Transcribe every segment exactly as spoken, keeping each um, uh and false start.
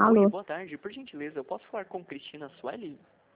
Alô? Oi, boa tarde. Por gentileza, eu posso falar com Cristina Sueli?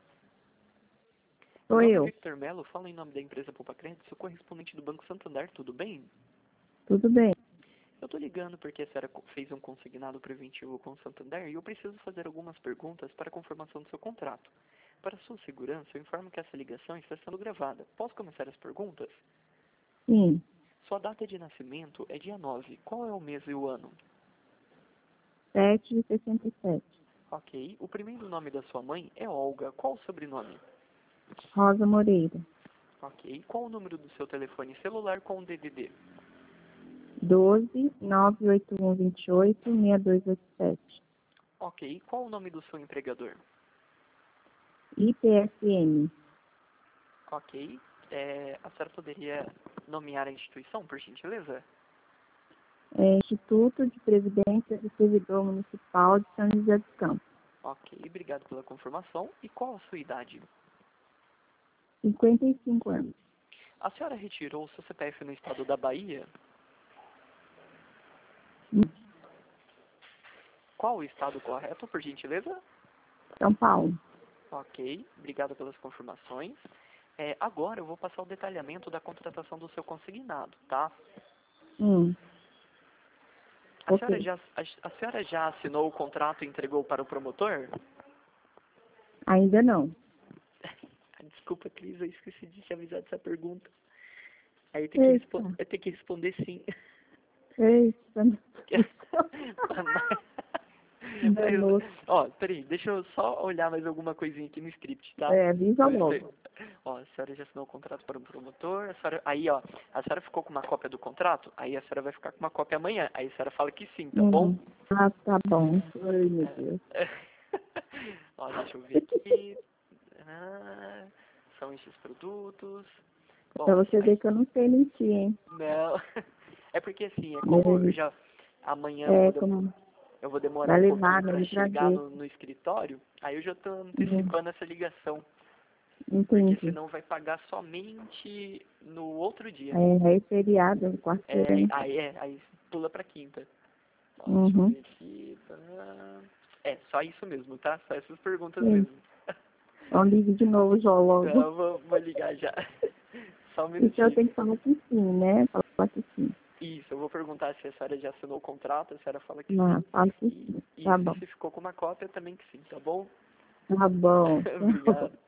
Meu Sou nome é eu. Victor Melo, falo em nome da empresa Poupa Crédito, sou correspondente do Banco Santander, tudo bem? Tudo bem? Eu tô ligando porque a senhora co- fez um consignado preventivo com o Santander e eu preciso fazer algumas perguntas para a confirmação do seu contrato. Para sua segurança, eu informo que essa ligação está sendo gravada. Posso começar as perguntas? Sim. Sua data de nascimento é dia nove. Qual é o mês e o ano? Sete de sessenta e sete. Ok. O primeiro nome da sua mãe é Olga. Qual o sobrenome? Rosa Moreira. Ok. Qual o número do seu telefone celular com o D D D? Doze nove oito um vinte e oito seis dois oito sete. Ok. Qual o nome do seu empregador? I P S M. Ok. É, a senhora poderia nomear a instituição, por gentileza? É, Instituto de Previdência do Servidor Municipal de São José dos Campos. Ok. Obrigado pela confirmação. E qual a sua idade? cinquenta e cinco anos. A senhora retirou o seu C P F no estado da Bahia? Hum, Qual o estado correto, por gentileza? São Paulo. Ok. Obrigado pelas confirmações. É, agora eu vou passar o detalhamento da contratação do seu consignado, tá? Hum, A senhora ok. já, a, a senhora já assinou o contrato e entregou para o promotor? Ainda não. Desculpa, Cris, eu esqueci de te avisar dessa pergunta. Aí tem que, respo Eita. eu tenho que responder sim. Eita. Mas, Danou. ó, peraí, deixa eu só olhar mais alguma coisinha aqui no script, tá? É, avisa Mas, peraí. logo. Ó, a senhora já assinou o contrato para o promotor, a senhora, aí, ó, a senhora ficou com uma cópia do contrato, aí a senhora vai ficar com uma cópia amanhã, aí a senhora fala que sim, tá bom? Hum. Ah, tá bom. Ai, meu Deus. É. Ó, deixa eu ver aqui. Ah, são esses produtos. Pra Bom, você ver aí, que eu não sei mentir, hein? não. É porque assim, é como eu É, já amanhã eu vou, é de- como eu vou demorar vai um levar, pouquinho né? para De chegar prazer. no, no escritório, aí eu já tô Hum, antecipando essa ligação, porque entendi. senão vai pagar somente no outro dia. É, é feriado, quarta-feira, É, né? aí é, aí pula pra quinta. Ó, deixa eu Uhum. ver aqui. Tá. É, só isso mesmo, tá? Só essas perguntas Sim. mesmo. Então ligue de novo já logo. Então, vou, vou ligar já. Só um Então eu minutinho. tenho que falar que sim, né? Falar que sim. Isso, eu vou perguntar se a senhora já assinou o contrato, a senhora fala que Não, sim. falo que E sim. Tá isso, e bom. se ficou com uma cópia, também que sim, tá bom? Tá bom. Obrigado.